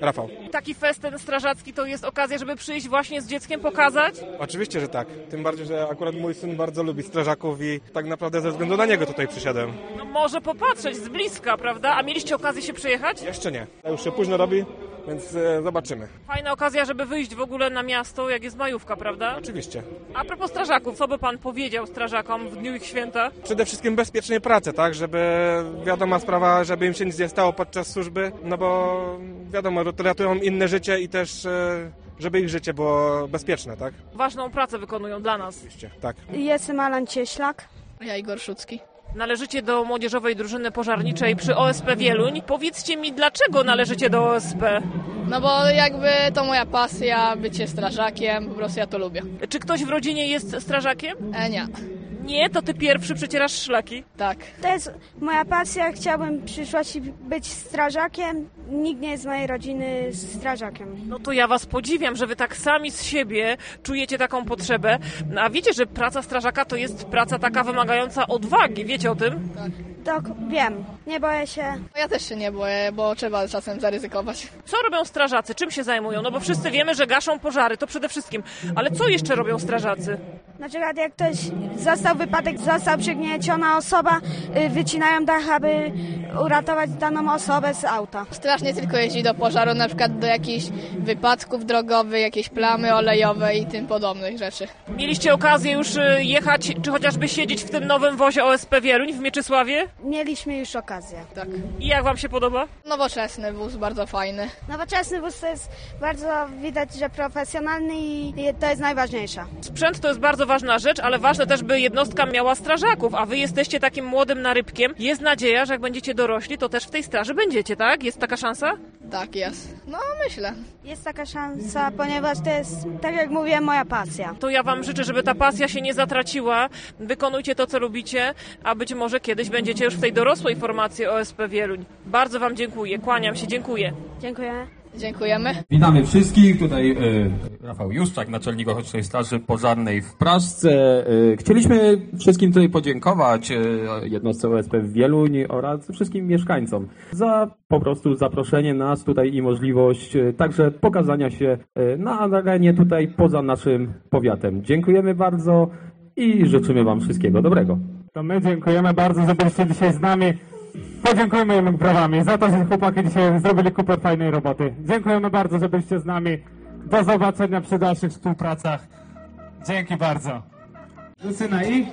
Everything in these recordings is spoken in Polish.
Rafał. Taki festyn strażacki to jest okazja, żeby przyjść właśnie z dzieckiem, pokazać? Oczywiście, że tak. Tym bardziej, że akurat mój syn bardzo lubi strażaków i tak naprawdę ze względu na niego tutaj przyszedłem. No może popatrzeć z bliska, prawda? A mieliście okazję się przejechać? Jeszcze nie. Już się późno robi, więc zobaczymy. Fajna okazja, żeby wyjść w ogóle na miasto, jak jest majówka, prawda? Oczywiście. A propos strażaków, co by pan powiedział strażakom w dniu ich święta? Przede wszystkim bezpiecznie pracę, tak? Żeby wiadoma sprawa, żeby im się nic nie stało podczas służby, no bo wiadomo, ratują inne życie i też żeby ich życie było bezpieczne, tak? Ważną pracę wykonują dla nas. Oczywiście, tak. Jestem Alan Cieślak. Ja Igor Szucki. Należycie do Młodzieżowej Drużyny Pożarniczej przy OSP Wieluń. Powiedzcie mi, dlaczego należycie do OSP? No bo jakby to moja pasja, bycie strażakiem, po prostu ja to lubię. Czy ktoś w rodzinie jest strażakiem? Nie. Nie, to ty pierwszy przecierasz szlaki. Tak. To jest moja pasja, chciałbym w przyszłości być strażakiem. Nikt nie jest z mojej rodziny strażakiem. No to ja was podziwiam, że wy tak sami z siebie czujecie taką potrzebę. A wiecie, że praca strażaka to jest praca taka wymagająca odwagi, wiecie o tym? Tak, wiem. Nie boję się. Ja też się nie boję, bo trzeba czasem zaryzykować. Co robią strażacy? Czym się zajmują? No bo wszyscy wiemy, że gaszą pożary, to przede wszystkim. Ale co jeszcze robią strażacy? Na przykład jak ktoś został wypadek, został przygnieciona osoba, wycinają dach, aby uratować daną osobę z auta. Straż nie tylko jeździ do pożaru, na przykład do jakichś wypadków drogowych, jakieś plamy olejowe i tym podobnych rzeczy. Mieliście okazję już jechać, czy chociażby siedzieć w tym nowym wozie OSP Wieluń w Mieczysławie? Mieliśmy już okazję. Tak. I jak wam się podoba? Nowoczesny wóz, bardzo fajny. Nowoczesny wóz to jest bardzo widać, że profesjonalny i to jest najważniejsze. Sprzęt to jest bardzo ważna rzecz, ale ważne też, by jednostka miała strażaków, a wy jesteście takim młodym narybkiem. Jest nadzieja, że jak będziecie dorośli, to też w tej straży będziecie, tak? Jest taka szansa? Tak jest. No myślę. Jest taka szansa, ponieważ to jest, tak jak mówiłem, moja pasja. To ja wam życzę, żeby ta pasja się nie zatraciła. Wykonujcie to, co lubicie, a być może kiedyś będziecie już w tej dorosłej formacji OSP Wieluń. Bardzo wam dziękuję, kłaniam się, dziękuję. Dziękuję. Dziękujemy. Witamy wszystkich, tutaj Rafał Juszczak, naczelnik Ochotniczej Straży Pożarnej w Praszce. Chcieliśmy wszystkim tutaj podziękować jednostce OSP w Wieluń oraz wszystkim mieszkańcom za po prostu zaproszenie nas tutaj i możliwość także pokazania się na arenie tutaj poza naszym powiatem. Dziękujemy bardzo i życzymy wam wszystkiego dobrego. To my dziękujemy bardzo, że byliście dzisiaj z nami. Podziękujemy im brawami za to, że chłopaki dzisiaj zrobili kupę fajnej roboty. Dziękujemy bardzo, że byliście z nami. Do zobaczenia przy dalszych współpracach. Dzięki bardzo. Lucyna i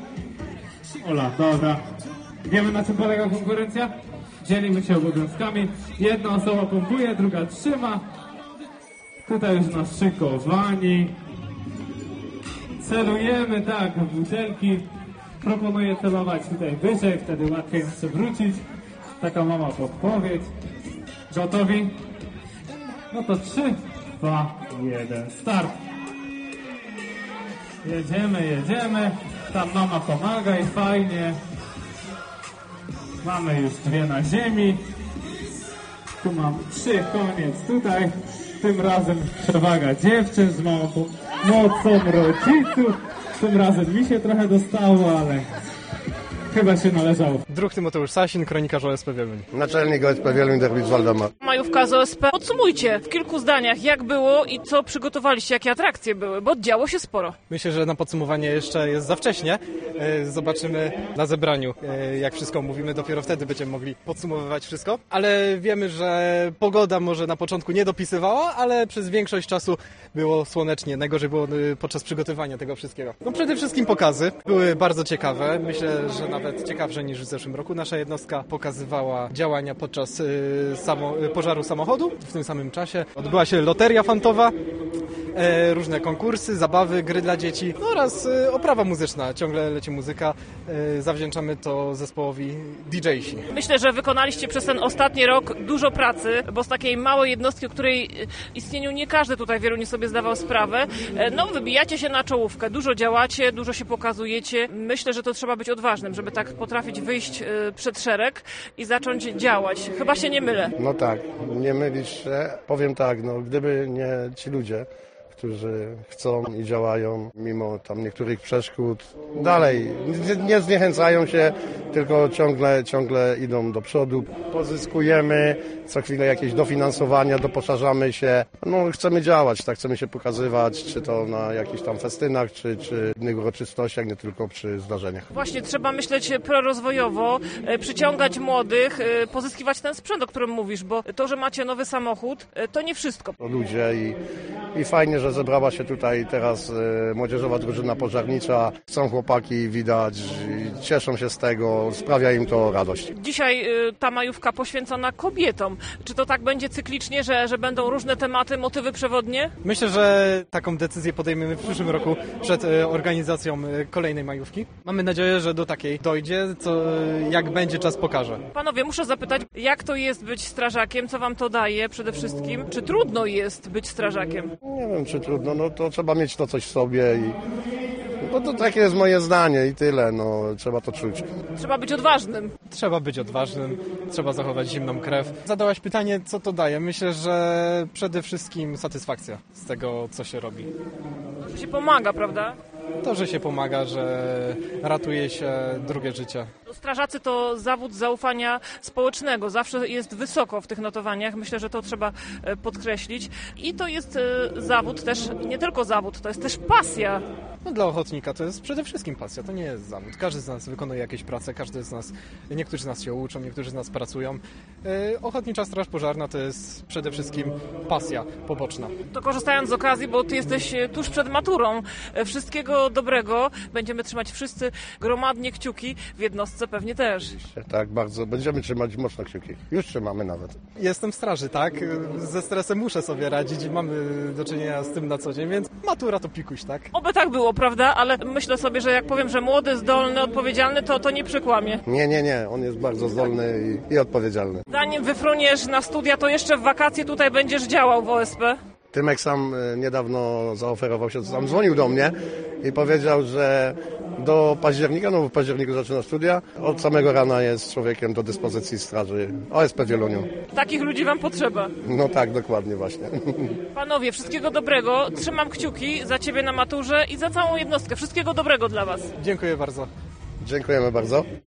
Ola, dobra. Wiemy, na czym polega konkurencja? Dzielimy się obowiązkami. Jedna osoba pompuje, druga trzyma. Tutaj już naszykowani. Celujemy, tak, w butelki. Proponuję celować tutaj wyżej, wtedy łatwiej nas przewrócić. Taka mama podpowiedź. Gotowi? No to 3, 2, 1, start. Jedziemy. Tam mama pomaga i fajnie. Mamy już 2 na ziemi. Tu mam 3, koniec tutaj. Tym razem przewaga dziewczyn z małą mocą rodziców. Tym razem mi się trochę dostało, ale chyba się należało. Druh Tymoteusz Sasin, kronikarz OSP Wieluń. Naczelnik OSP Wieluń Derwicz Waldemar. Majówka z OSP. Podsumujcie w kilku zdaniach, jak było i co przygotowaliście, jakie atrakcje były, bo działo się sporo. Myślę, że na podsumowanie jeszcze jest za wcześnie. Zobaczymy na zebraniu, jak wszystko mówimy. Dopiero wtedy będziemy mogli podsumowywać wszystko. Ale wiemy, że pogoda może na początku nie dopisywała, ale przez większość czasu było słonecznie. Najgorzej było podczas przygotowania tego wszystkiego. No przede wszystkim pokazy były bardzo ciekawe. Myślę, że nawet ciekawsze niż w zeszłym roku. Nasza jednostka pokazywała działania podczas pożaru samochodu. W tym samym czasie odbyła się loteria fantowa, różne konkursy, zabawy, gry dla dzieci oraz oprawa muzyczna. Ciągle leci muzyka. Zawdzięczamy to zespołowi DJ-si. Myślę, że wykonaliście przez ten ostatni rok dużo pracy, bo z takiej małej jednostki, o której istnieniu nie każdy tutaj w Wieluniu sobie zdawał sprawę, no wybijacie się na czołówkę. Dużo działacie, dużo się pokazujecie. Myślę, że to trzeba być odważnym, żeby tak potrafić wyjść przed szereg i zacząć działać. Chyba się nie mylę. No tak, nie mylisz się. Powiem tak, no gdyby nie ci ludzie, którzy chcą i działają mimo tam niektórych przeszkód. Dalej, nie zniechęcają się, tylko ciągle idą do przodu. Pozyskujemy co chwilę jakieś dofinansowania, doposażamy się. No, chcemy działać, tak, chcemy się pokazywać, czy to na jakichś tam festynach, czy innych uroczystościach, nie tylko przy zdarzeniach. Właśnie, trzeba myśleć prorozwojowo, przyciągać młodych, pozyskiwać ten sprzęt, o którym mówisz, bo to, że macie nowy samochód, to nie wszystko. To ludzie i fajnie, że zebrała się tutaj teraz młodzieżowa drużyna pożarnicza. Chcą chłopaki, widać, cieszą się z tego, sprawia im to radość. Dzisiaj ta majówka poświęcona kobietom. Czy to tak będzie cyklicznie, że będą różne tematy, motywy przewodnie? Myślę, że taką decyzję podejmiemy w przyszłym roku przed organizacją kolejnej majówki. Mamy nadzieję, że do takiej dojdzie, jak będzie czas pokaże. Panowie, muszę zapytać, jak to jest być strażakiem? Co wam to daje przede wszystkim? Czy trudno jest być strażakiem? Nie wiem, czy trudno, no to trzeba mieć to coś w sobie i no to takie jest moje zdanie i tyle, no trzeba to czuć. Trzeba być odważnym. Trzeba być odważnym, trzeba zachować zimną krew. Zadałaś pytanie, co to daje? Myślę, że przede wszystkim satysfakcja z tego, co się robi. To się pomaga, prawda? To, że się pomaga, że ratuje się drugie życie. Strażacy to zawód zaufania społecznego. Zawsze jest wysoko w tych notowaniach. Myślę, że to trzeba podkreślić. I to jest zawód też, nie tylko zawód, to jest też pasja. No, dla ochotnika to jest przede wszystkim pasja, to nie jest zawód. Każdy z nas wykonuje jakieś prace, niektórzy z nas się uczą, niektórzy z nas pracują. Ochotnicza Straż Pożarna to jest przede wszystkim pasja poboczna. To korzystając z okazji, bo ty jesteś tuż przed maturą, wszystkiego dobrego. Będziemy trzymać wszyscy gromadnie kciuki, w jednostce pewnie też. Tak, bardzo. Będziemy trzymać mocno kciuki. Już trzymamy nawet. Jestem w straży, tak? Ze stresem muszę sobie radzić i mamy do czynienia z tym na co dzień, więc matura to pikuś, tak? Oby tak było, prawda? Ale myślę sobie, że jak powiem, że młody, zdolny, odpowiedzialny, to nie przykłamie. Nie. On jest bardzo zdolny i odpowiedzialny. Zanim wyfruniesz na studia, to jeszcze w wakacje tutaj będziesz działał w OSP. Tymek sam niedawno zaoferował się, sam dzwonił do mnie i powiedział, że do października, no w październiku zaczyna studia, od samego rana jest człowiekiem do dyspozycji straży OSP w Wieluniu. Takich ludzi wam potrzeba. No tak, dokładnie właśnie. Panowie, wszystkiego dobrego. Trzymam kciuki za ciebie na maturze i za całą jednostkę. Wszystkiego dobrego dla was. Dziękuję bardzo. Dziękujemy bardzo.